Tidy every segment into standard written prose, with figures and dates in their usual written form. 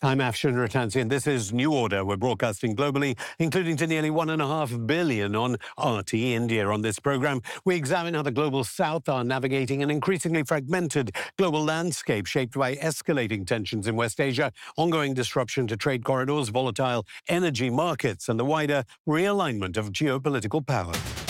I'm Afshin Rattansi, this is New Order. We're broadcasting globally, including to nearly 1.5 billion on RT India. On this program, we examine how the global south are navigating an increasingly fragmented global landscape shaped by escalating tensions in West Asia, ongoing disruption to trade corridors, volatile energy markets, and the wider realignment of geopolitical power.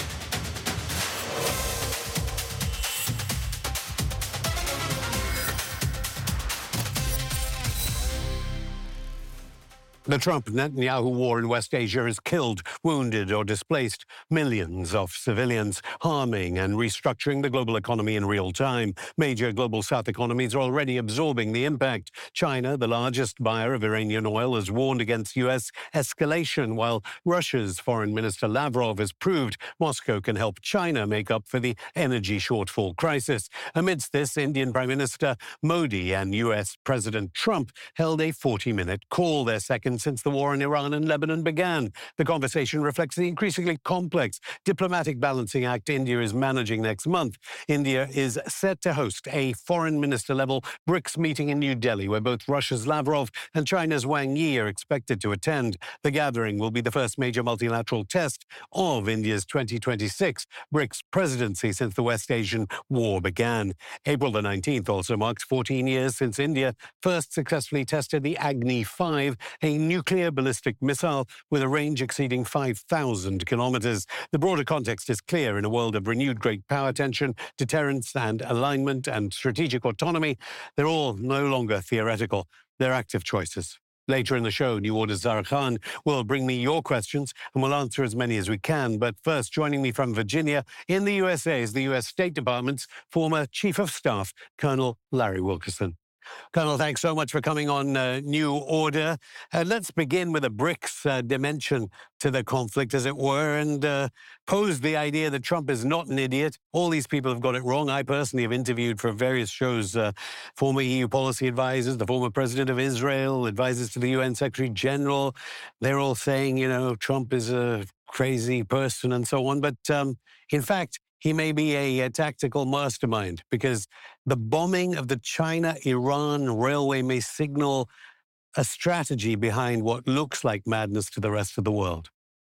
The Trump-Netanyahu war in West Asia has killed, wounded, or displaced millions of civilians, harming and restructuring the global economy in real time. Major global South economies are already absorbing the impact. China, the largest buyer of Iranian oil, has warned against U.S. escalation, while Russia's Foreign Minister Lavrov has proved Moscow can help China make up for the energy shortfall crisis. Amidst this, Indian Prime Minister Modi and U.S. President Trump held a 40-minute call, their second since the war in Iran and Lebanon began. The conversation reflects the increasingly complex diplomatic balancing act India is managing next month. India is set to host a foreign minister-level BRICS meeting in New Delhi, where both Russia's Lavrov and China's Wang Yi are expected to attend. The gathering will be the first major multilateral test of India's 2026 BRICS presidency since the West Asian war began. April the 19th also marks 14 years since India first successfully tested the Agni 5, a nuclear ballistic missile with a range exceeding 5,000 kilometers. The broader context is clear. In a world of renewed great power tension, deterrence and alignment and strategic autonomy, they're all no longer theoretical. They're active choices. Later in the show, New Order's Zara Khan will bring me your questions, and we'll answer as many as we can. But first, joining me from Virginia in the USA is the U.S. State Department's former Chief of Staff, Colonel Larry Wilkerson. Colonel, thanks so much for coming on New Order. Let's begin with a BRICS dimension to the conflict, as it were, and pose the idea that Trump is not an idiot. All these people have got it wrong. I personally have interviewed for various shows former EU policy advisors, the former president of Israel, advisors to the UN Secretary General. They're all saying, Trump is a crazy person and so on. But in fact, he may be a tactical mastermind, because the bombing of the China-Iran railway may signal a strategy behind what looks like madness to the rest of the world.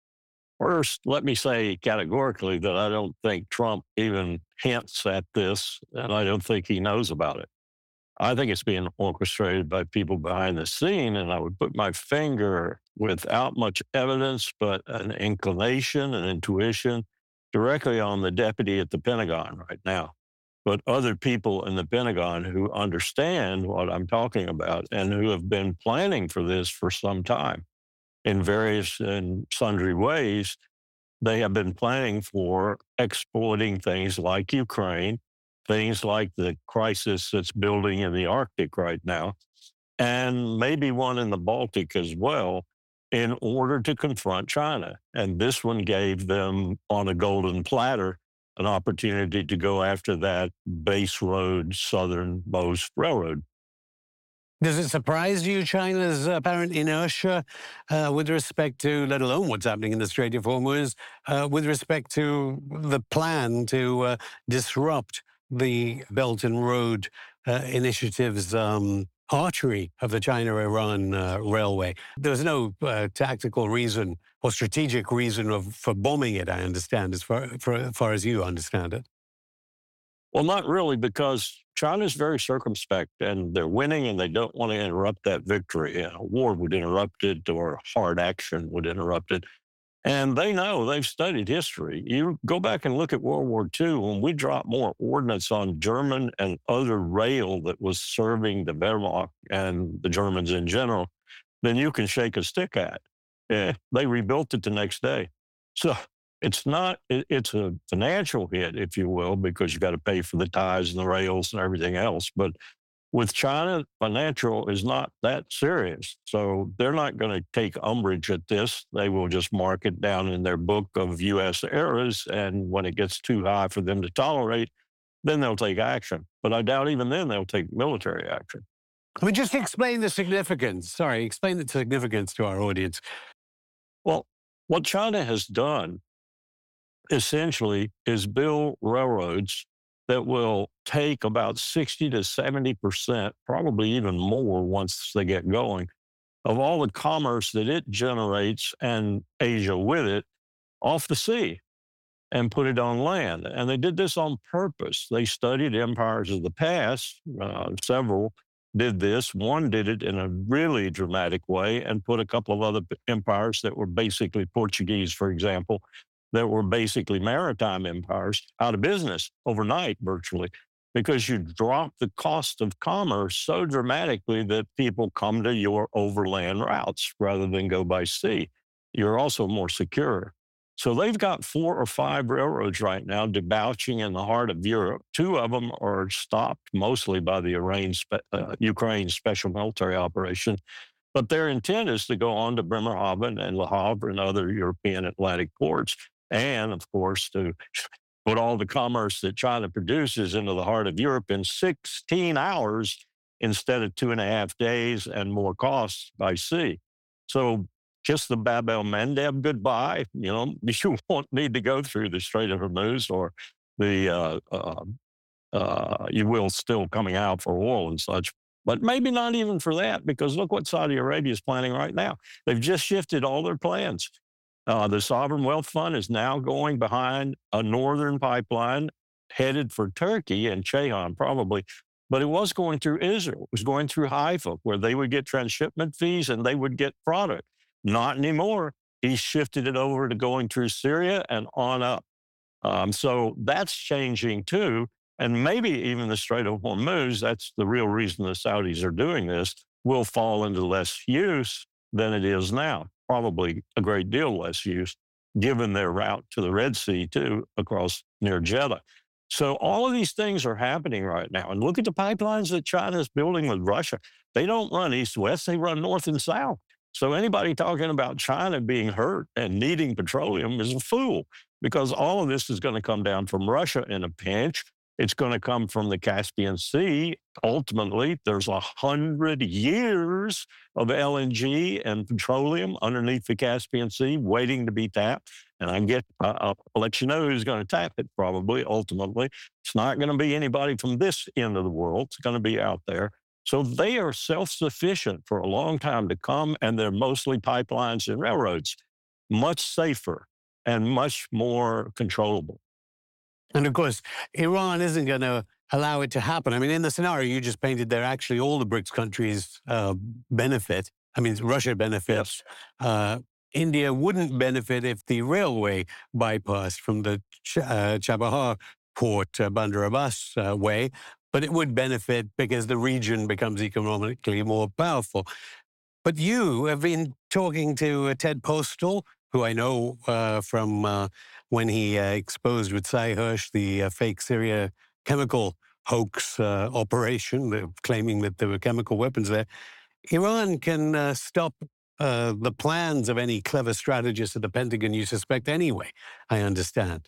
First, let me say categorically that I don't think Trump even hints at this, and I don't think he knows about it. I think it's being orchestrated by people behind the scene, and I would put my finger, without much evidence, but an inclination, an intuition, directly on the deputy at the Pentagon right now. But other people in the Pentagon who understand what I'm talking about and who have been planning for this for some time in various and sundry ways, they have been planning for exploiting things like Ukraine, things like the crisis that's building in the Arctic right now, and maybe one in the Baltic as well, in order to confront China. And this one gave them, on a golden platter, an opportunity to go after that base road, southernmost railroad. Does it surprise you, China's apparent inertia with respect to, let alone what's happening in the Strait of Hormuz, with respect to the plan to disrupt the Belt and Road Initiative's artery of the China-Iran railway? There was no tactical reason or strategic reason for bombing it, I understand, as far as you understand it. Well, not really, because China's very circumspect, and they're winning, and they don't want to interrupt that victory. A war would interrupt it, or hard action would interrupt it. And they know, they've studied history. You go back and look at World War II, when we dropped more ordnance on German and other rail that was serving the Wehrmacht and the Germans in general, than you can shake a stick at. They rebuilt it the next day. So it's a financial hit, if you will, because you got to pay for the ties and the rails and everything else. But with China, financial is not that serious. So they're not going to take umbrage at this. They will just mark it down in their book of U.S. errors. And when it gets too high for them to tolerate, then they'll take action. But I doubt even then they'll take military action. I mean, just explain the significance. Explain the significance to our audience. Well, what China has done essentially is build railroads that will take about 60 to 70%, probably even more once they get going, of all the commerce that it generates and Asia with it off the sea and put it on land. And they did this on purpose. They studied empires of the past. Several did this. One did it in a really dramatic way and put a couple of other empires that were basically Portuguese, for example, that were basically maritime empires out of business overnight, virtually, because you drop the cost of commerce so dramatically that people come to your overland routes rather than go by sea. You're also more secure. So they've got 4 or 5 railroads right now debouching in the heart of Europe. 2 of them are stopped mostly by the Ukraine special military operation. But their intent is to go on to Bremerhaven and Le Havre and other European Atlantic ports. And, of course, to put all the commerce that China produces into the heart of Europe in 16 hours instead of 2.5 days and more costs by sea. So kiss the Bab el Mandeb goodbye. You won't need to go through the Strait of Hormuz or the, you will still coming out for oil and such. But maybe not even for that, because look what Saudi Arabia is planning right now. They've just shifted all their plans. The Sovereign Wealth Fund is now going behind a northern pipeline headed for Turkey and Ceyhan, probably. But it was going through Israel. It was going through Haifa, where they would get transshipment fees and they would get product. Not anymore. He shifted it over to going through Syria and on up. So that's changing too. And maybe even the Strait of Hormuz, that's the real reason the Saudis are doing this, will fall into less use than it is now. Probably a great deal less use, given their route to the Red Sea, too, across near Jeddah. So all of these things are happening right now. And look at the pipelines that China is building with Russia. They don't run east-west, they run north and south. So anybody talking about China being hurt and needing petroleum is a fool, because all of this is going to come down from Russia in a pinch. It's going to come from the Caspian Sea. Ultimately, there's 100 years of LNG and petroleum underneath the Caspian Sea waiting to be tapped. And I'll let you know who's going to tap it probably, ultimately. It's not going to be anybody from this end of the world. It's going to be out there. So they are self-sufficient for a long time to come, and they're mostly pipelines and railroads, much safer and much more controllable. And of course, Iran isn't going to allow it to happen. I mean, in the scenario you just painted there, actually all the BRICS countries benefit. I mean, Russia benefits. Yes. India wouldn't benefit if the railway bypassed from the Chabahar port, Bandar Abbas way, but it would benefit because the region becomes economically more powerful. But you have been talking to Ted Postal, who I know from when he exposed with Sy Hersh the fake Syria chemical hoax operation, claiming that there were chemical weapons there. Iran can stop the plans of any clever strategist at the Pentagon, you suspect, anyway, I understand.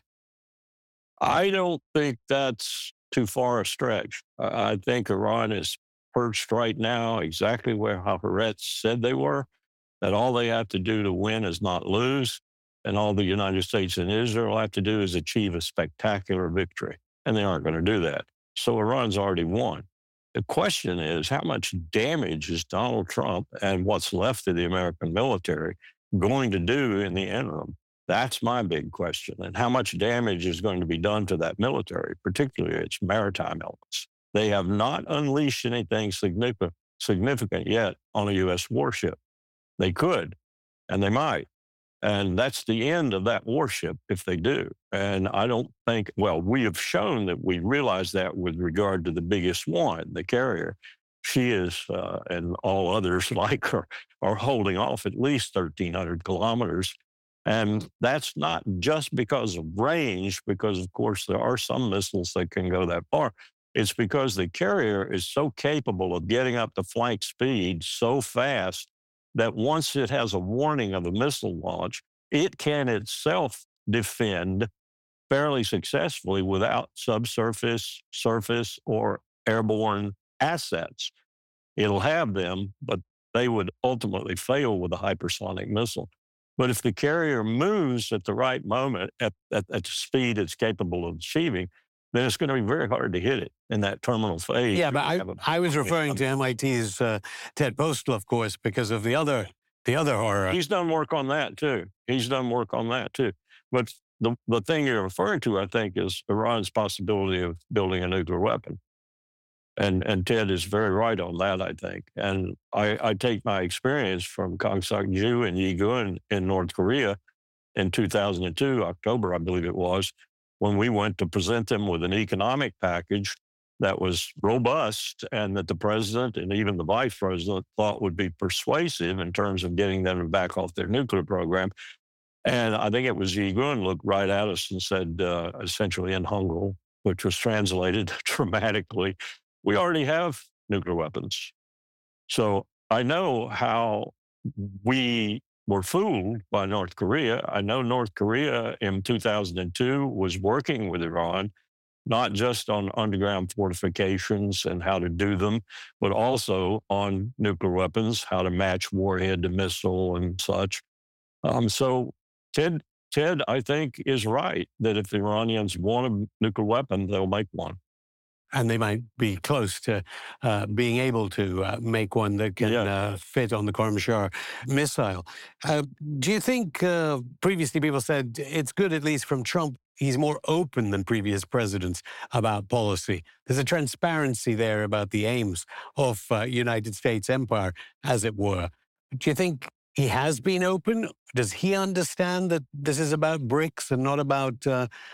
I don't think that's too far a stretch. I think Iran is perched right now exactly where Haaretz said they were, that all they have to do to win is not lose, and all the United States and Israel have to do is achieve a spectacular victory, and they aren't going to do that. So Iran's already won. The question is, how much damage is Donald Trump and what's left of the American military going to do in the interim? That's my big question. And how much damage is going to be done to that military, particularly its maritime elements? They have not unleashed anything significant yet on a U.S. warship. They could, and they might. And that's the end of that warship if they do. And I don't think, well, we have shown that we realize that with regard to the biggest one, the carrier. She is, and all others like her, are holding off at least 1,300 kilometers. And that's not just because of range, because, of course, there are some missiles that can go that far. It's because the carrier is so capable of getting up to flank speed so fast that once it has a warning of a missile launch, it can itself defend fairly successfully without subsurface, surface, or airborne assets. It'll have them, but they would ultimately fail with a hypersonic missile. But if the carrier moves at the right moment, at the speed it's capable of achieving, then it's going to be very hard to hit it in that terminal phase. Yeah, but I was referring to MIT's Ted Postel, of course, because of the other horror. He's done work on that too. He's done work on that too. But the thing you're referring to, I think, is Iran's possibility of building a nuclear weapon. And Ted is very right on that, I think. And I take my experience from Kang Sak-ju and Yi-gun in North Korea in 2002, October, I believe it was, when we went to present them with an economic package that was robust and that the president and even the vice president thought would be persuasive in terms of getting them to back off their nuclear program. And I think it was Yi-gun looked right at us and said, essentially in Hangul, which was translated dramatically, we already have nuclear weapons. So I know how we were fooled by North Korea. I know North Korea in 2002 was working with Iran, not just on underground fortifications and how to do them, but also on nuclear weapons, how to match warhead to missile and such. So Ted, I think, is right that if the Iranians want a nuclear weapon, they'll make one. And they might be close to being able to make one that can fit on the Khorramshahr missile. Do you think previously people said it's good, at least from Trump, he's more open than previous presidents about policy? There's a transparency there about the aims of United States empire, as it were. Do you think he has been open? Does he understand that this is about BRICS and not about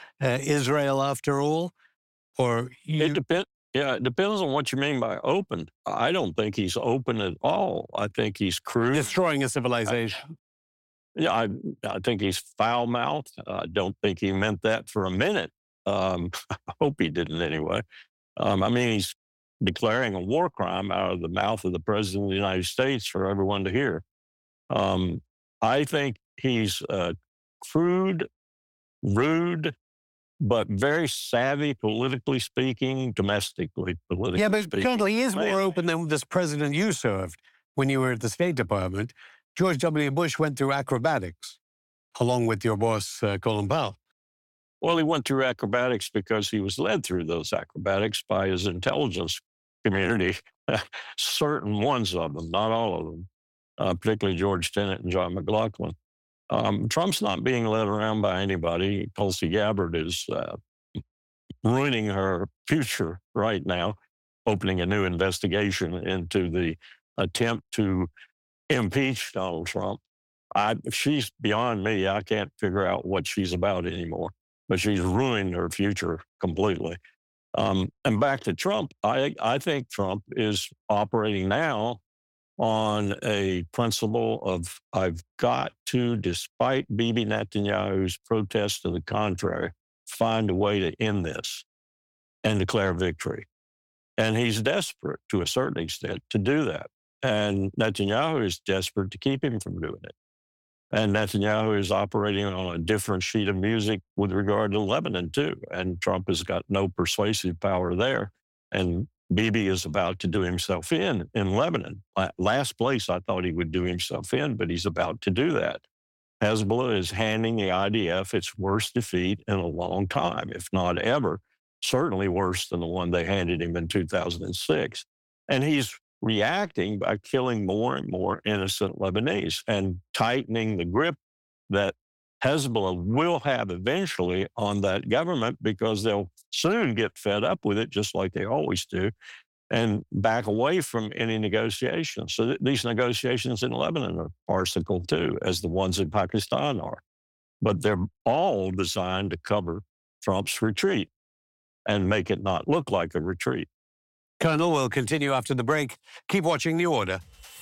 Israel after all? Or It depends. Yeah, it depends on what you mean by open. I don't think he's open at all. I think he's crude. Destroying a civilization. Yeah, I think he's foul-mouthed. I don't think he meant that for a minute. I hope he didn't anyway. I mean, he's declaring a war crime out of the mouth of the president of the United States for everyone to hear. I think he's crude, rude, but very savvy, politically speaking, domestically, politically Yeah, but speaking. Colonel, he is more open than this president you served when you were at the State Department. George W. Bush went through acrobatics, along with your boss, Colin Powell. Well, he went through acrobatics because he was led through those acrobatics by his intelligence community, certain ones of them, not all of them, particularly George Tenet and John McLaughlin. Trump's not being led around by anybody. Tulsi Gabbard is ruining her future right now, opening a new investigation into the attempt to impeach Donald Trump. She's beyond me. I can't figure out what she's about anymore, but she's ruined her future completely. And back to Trump, I think Trump is operating now on a principle of I've got to, despite Bibi Netanyahu's protest to the contrary, find a way to end this and declare victory. And he's desperate to a certain extent to do that. And Netanyahu is desperate to keep him from doing it. And Netanyahu is operating on a different sheet of music with regard to Lebanon, too. And Trump has got no persuasive power there. And Bibi is about to do himself in Lebanon. Last place I thought he would do himself in, but he's about to do that. Hezbollah is handing the IDF its worst defeat in a long time, if not ever, certainly worse than the one they handed him in 2006. And he's reacting by killing more and more innocent Lebanese and tightening the grip that Hezbollah will have eventually on that government, because they'll soon get fed up with it, just like they always do, and back away from any negotiations. So these negotiations in Lebanon are farcical too, as the ones in Pakistan are. But they're all designed to cover Trump's retreat and make it not look like a retreat. Colonel, we'll continue after the break. Keep watching The Order.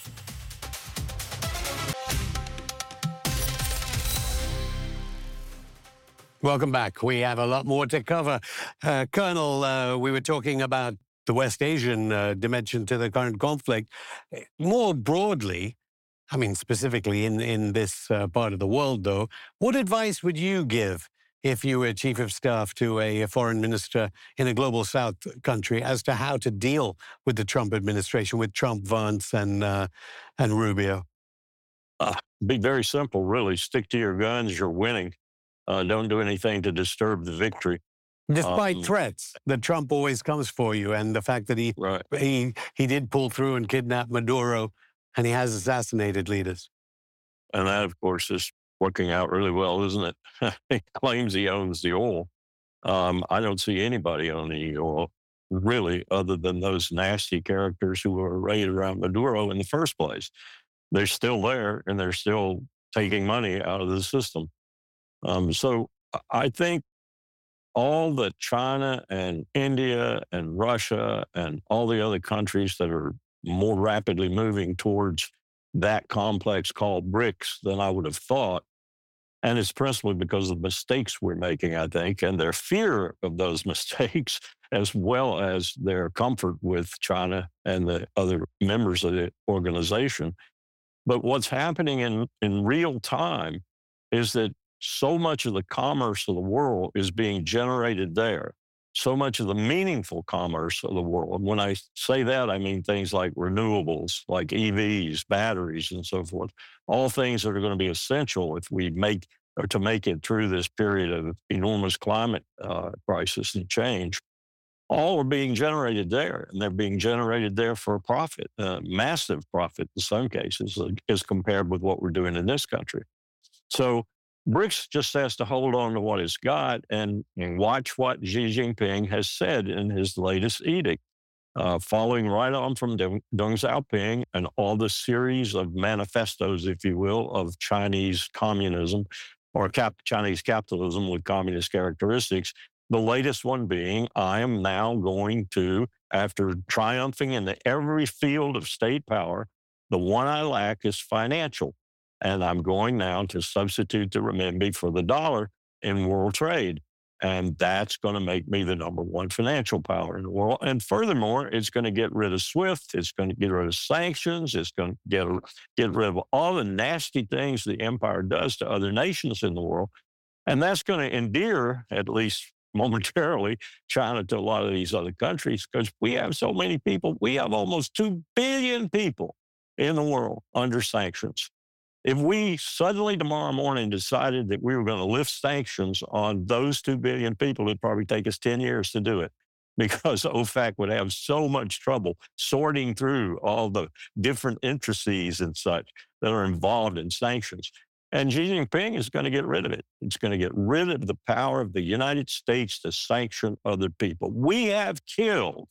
Welcome back. We have a lot more to cover. Colonel, we were talking about the West Asian dimension to the current conflict. More broadly, I mean, specifically in this part of the world, though, what advice would you give if you were chief of staff to a foreign minister in a global South country as to how to deal with the Trump administration, with Trump, Vance, and Rubio? Be very simple, really. Stick to your guns. You're winning. Don't do anything to disturb the victory. Despite Um, threats that Trump always comes for you, and the fact that right. he did pull through and kidnap Maduro, and he has assassinated leaders. And that, of course, is working out really well, isn't it? He claims he owns the oil. I don't see anybody owning the oil, really, other than those nasty characters who were arrayed around Maduro in the first place. They're still there, and they're still taking money out of the system. So I think all that China and India and Russia and all the other countries that are more rapidly moving towards that complex called BRICS than I would have thought. And it's principally because of the mistakes we're making, I think, and their fear of those mistakes, as well as their comfort with China and the other members of the organization. But what's happening in real time is that so much of the commerce of the world is being generated there. So much of the meaningful commerce of the world. When I say that, I mean things like renewables, like EVs, batteries, and so forth. All things that are going to be essential if we make or to make it through this period of enormous climate crisis and change. All are being generated there, and they're being generated there for a profit, massive profit in some cases, as compared with what we're doing in this country. So BRICS just has to hold on to what it's got and watch what Xi Jinping has said in his latest edict, following right on from Deng Xiaoping and all the series of manifestos, if you will, of Chinese communism or Chinese capitalism with communist characteristics. The latest one being, I am now going to, after triumphing in every field of state power, the one I lack is financial. And I'm going now to substitute the renminbi for the dollar in world trade. And that's going to make me the number one financial power in the world. And furthermore, it's going to get rid of SWIFT. It's going to get rid of sanctions. It's going to get rid of all the nasty things the empire does to other nations in the world. And that's going to endear, at least momentarily, China to a lot of these other countries because we have so many people. We have almost 2 billion people in the world under sanctions. If we suddenly tomorrow morning decided that we were going to lift sanctions on those 2 billion people, it'd probably take us 10 years to do it because OFAC would have so much trouble sorting through all the different intricacies and such that are involved in sanctions. And Xi Jinping is going to get rid of it. It's going to get rid of the power of the United States to sanction other people. We have killed,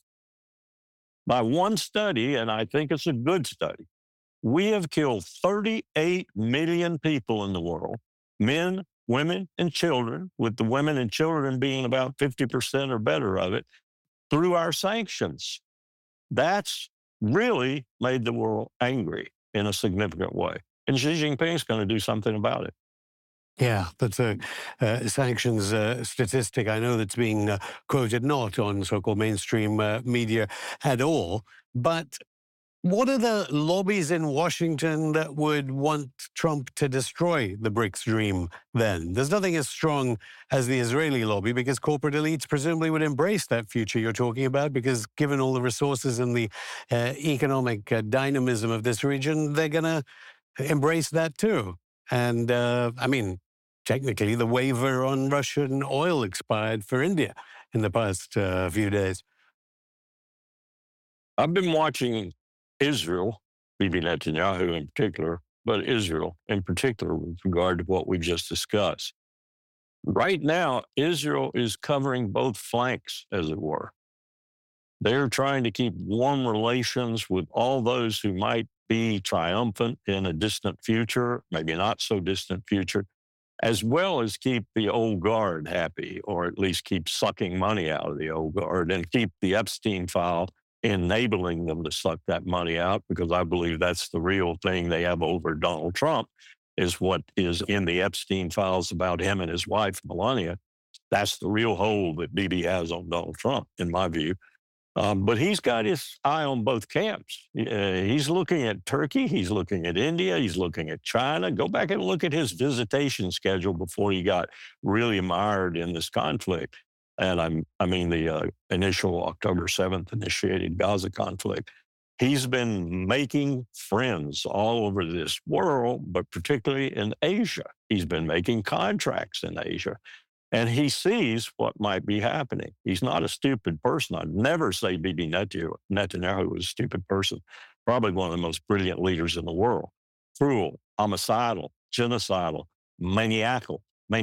by one study, and I think it's a good study, we have killed 38 million people in the world, men, women, and children, with the women and children being about 50% or better of it, through our sanctions. That's really made the world angry in a significant way. And Xi Jinping is going to do something about it. Yeah, that's a sanctions statistic. I know that's being quoted not on so-called mainstream media at all, but what are the lobbies in Washington that would want Trump to destroy the BRICS dream then? There's nothing as strong as the Israeli lobby because corporate elites presumably would embrace that future you're talking about because given all the resources and the economic dynamism of this region, they're going to embrace that too. And I mean, technically the waiver on Russian oil expired for India in the past few days. I've been watching Israel, Bibi Netanyahu in particular, but Israel in particular with regard to what we just discussed. Right now, Israel is covering both flanks, as it were. They're trying to keep warm relations with all those who might be triumphant in a distant future, maybe not so distant future, as well as keep the old guard happy, or at least keep sucking money out of the old guard and keep the Epstein file enabling them to suck that money out, because I believe that's the real thing they have over Donald Trump, is what is in the Epstein files about him and his wife, Melania. That's the real hold that Bibi has on Donald Trump, in my view. But he's got his eye on both camps. He's looking at Turkey. He's looking at India. He's looking at China. Go back and look at his visitation schedule before he got really mired in this conflict. And I mean the initial October 7th initiated Gaza conflict. He's been making friends all over this world, but particularly in Asia. He's been making contracts in Asia. And he sees what might be happening. He's not a stupid person. I'd never say Bibi Netanyahu was a stupid person. Probably one of the most brilliant leaders in the world. Cruel, homicidal, genocidal, maniacal,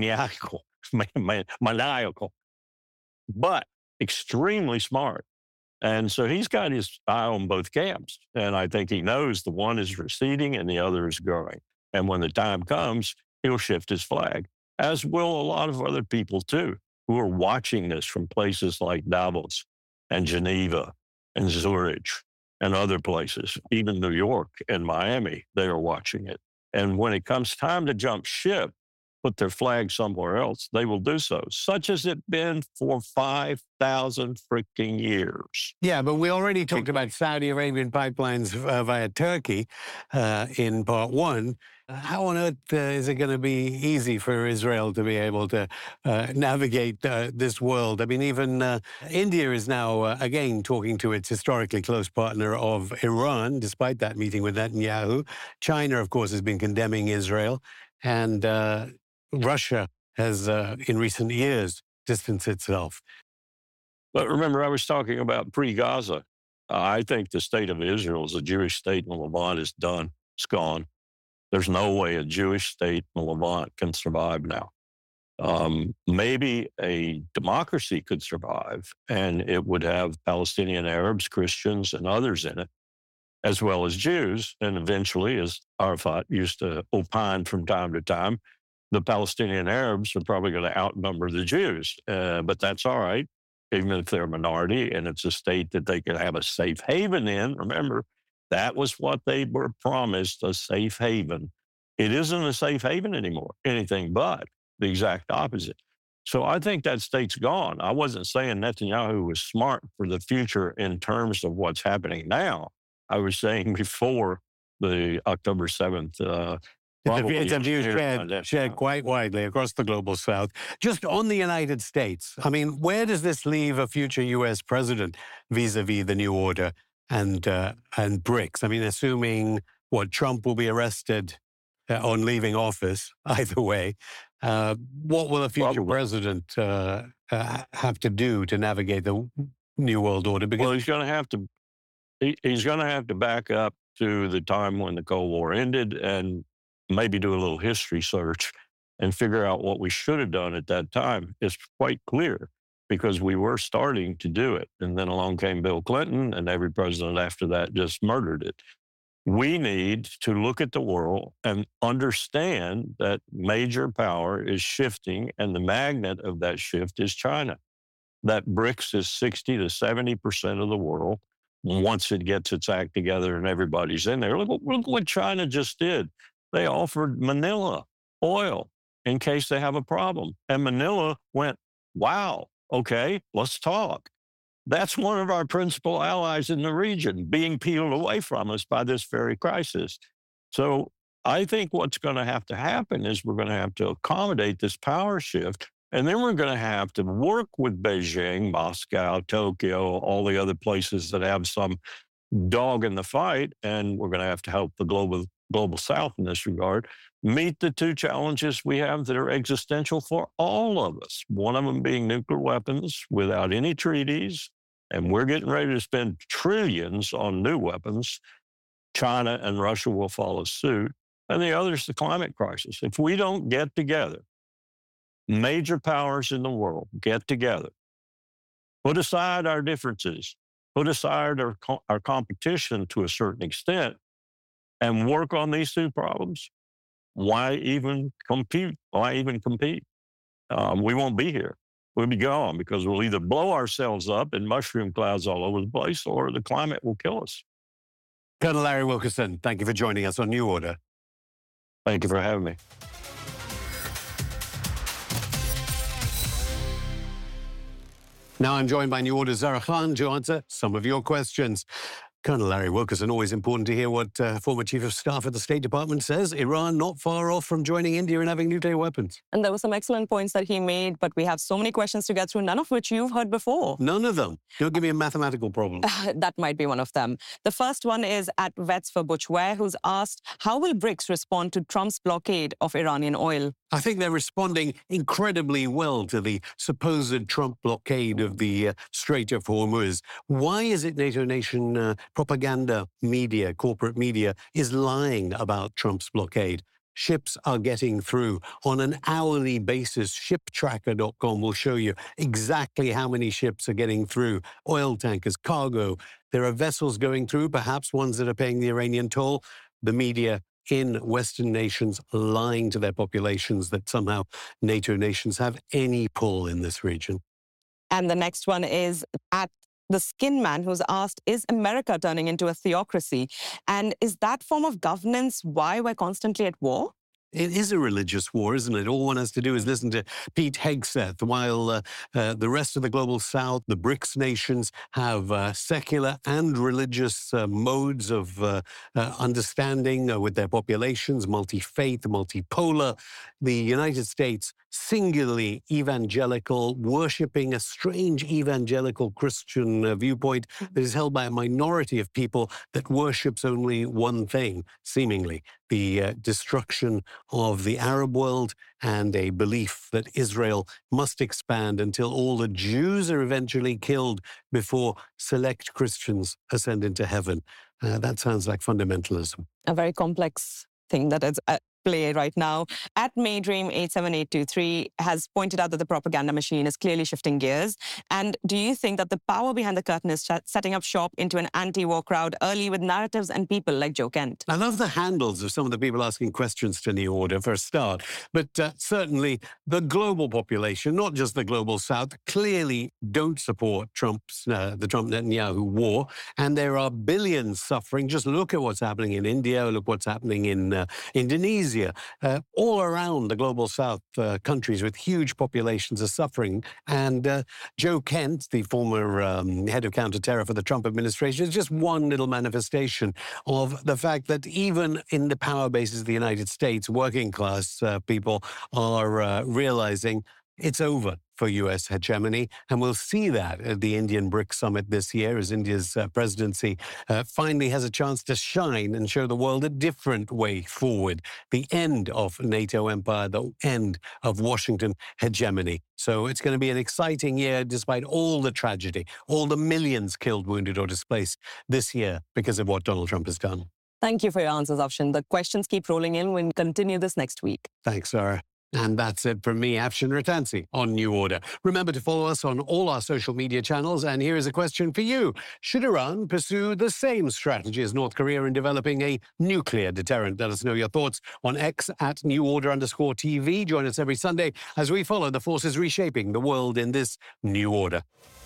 maniacal, but extremely smart. And so he's got his eye on both camps. And I think he knows the one is receding and the other is growing. And when the time comes, he'll shift his flag, as will a lot of other people too, who are watching this from places like Davos and Geneva and Zurich and other places, even New York and Miami, they are watching it. And when it comes time to jump ship, put their flag somewhere else, they will do so, such as it's been for 5,000 freaking years. Yeah, but we already talked about Saudi Arabian pipelines via Turkey in part one. How on earth is it going to be easy for Israel to be able to navigate this world? I mean, even India is now, again, talking to its historically close partner of Iran, despite that meeting with Netanyahu. China, of course, has been condemning Israel. And Russia has, in recent years, distanced itself. But remember, I was talking about pre-Gaza. I think the state of Israel as a Jewish state in the Levant is done. It's gone. There's no way a Jewish state in the Levant can survive now. Maybe a democracy could survive, and it would have Palestinian Arabs, Christians, and others in it, as well as Jews. And eventually, as Arafat used to opine from time to time, the Palestinian Arabs are probably going to outnumber the Jews. But that's all right, even if they're a minority, and it's a state that they can have a safe haven in. Remember, that was what they were promised, a safe haven. It isn't a safe haven anymore, anything but the exact opposite. So I think that state's gone. I wasn't saying Netanyahu was smart for the future in terms of what's happening now. I was saying before the October 7th. It's a view shared quite widely across the global south. Just on the United States, I mean, where does this leave a future U.S. president vis-a-vis the new order and BRICS? I mean, assuming Trump will be arrested on leaving office, either way, what will a future president have to do to navigate the new world order? Because he's going to have to. He's going to have to back up to the time when the Cold War ended and maybe do a little history search and figure out what we should have done at that time. It's quite clear because we were starting to do it. And then along came Bill Clinton, and every president after that just murdered it. We need to look at the world and understand that major power is shifting, and the magnet of that shift is China. That BRICS is 60 to 70% of the world once it gets its act together and everybody's in there. Look what China just did. They offered Manila oil in case they have a problem. And Manila went, wow, okay, let's talk. That's one of our principal allies in the region being peeled away from us by this very crisis. So I think what's going to happen is we're going to have to accommodate this power shift. And then we're going to have to work with Beijing, Moscow, Tokyo, all the other places that have some dog in the fight. And we're going to have to help the global South in this regard, meet the two challenges we have that are existential for all of us. One of them being nuclear weapons without any treaties, and we're getting ready to spend trillions on new weapons. China and Russia will follow suit. And the other is the climate crisis. If we don't get together, major powers in the world get together, put aside our differences, put aside our competition to a certain extent, and work on these two problems, why even compete? We won't be here. We'll be gone because we'll either blow ourselves up in mushroom clouds all over the place or the climate will kill us. Colonel Larry Wilkerson, thank you for joining us on New Order. Thank you for having me. Now I'm joined by New Order's Zahra Khan to answer some of your questions. Colonel Larry Wilkerson, always important to hear what former Chief of Staff at the State Department says. Iran not far off from joining India and having nuclear weapons. And there were some excellent points that he made, but we have so many questions to get through, none of which you've heard before. None of them. Don't give me a mathematical problem. That might be one of them. The first one is at Vets for Butchware, who's asked, how will BRICS respond to Trump's blockade of Iranian oil? I think they're responding incredibly well to the supposed Trump blockade of the Strait of Hormuz. Why is it NATO nation propaganda media, corporate media, is lying about Trump's blockade? Ships are getting through on an hourly basis. Shiptracker.com will show you exactly how many ships are getting through. Oil tankers, cargo. There are vessels going through, perhaps ones that are paying the Iranian toll. The media in Western nations lying to their populations that somehow NATO nations have any pull in this region. And the next one is at the Skin Man, who's asked, is America turning into a theocracy? And is that form of governance why we're constantly at war? It is a religious war, isn't it? All one has to do is listen to Pete Hegseth, while the rest of the global south, the BRICS nations, have secular and religious modes of understanding with their populations, multi-faith, multipolar. The United States, singularly evangelical, worshipping a strange evangelical Christian viewpoint that is held by a minority of people that worships only one thing, seemingly, the destruction of the Arab world and a belief that Israel must expand until all the Jews are eventually killed before select Christians ascend into heaven. That sounds like fundamentalism. A very complex thing that is at play right now. At Maydream87823 has pointed out that the propaganda machine is clearly shifting gears. And do you think that the power behind the curtain is setting up shop into an anti-war crowd early with narratives and people like Joe Kent? I love the handles of some of the people asking questions to New Order for a start. But certainly the global population, not just the global south, clearly don't support the Trump-Netanyahu war. And there are billions suffering. Just look at what's happening in India. Look what's happening in Indonesia. All around the global south, countries with huge populations are suffering. And Joe Kent, the former head of counterterror for the Trump administration, is just one little manifestation of the fact that even in the power bases of the United States, working class people are realizing it's over for U.S. hegemony. And we'll see that at the Indian BRICS summit this year as India's presidency finally has a chance to shine and show the world a different way forward. The end of NATO empire, the end of Washington hegemony. So it's going to be an exciting year despite all the tragedy, all the millions killed, wounded or displaced this year because of what Donald Trump has done. Thank you for your answers, Afshin. The questions keep rolling in. We'll continue this next week. Thanks, Sarah. And that's it from me, Afshin Rattansi, on New Order. Remember to follow us on all our social media channels. And here is a question for you. Should Iran pursue the same strategy as North Korea in developing a nuclear deterrent? Let us know your thoughts on X at @NewOrder_TV. Join us every Sunday as we follow the forces reshaping the world in this new order.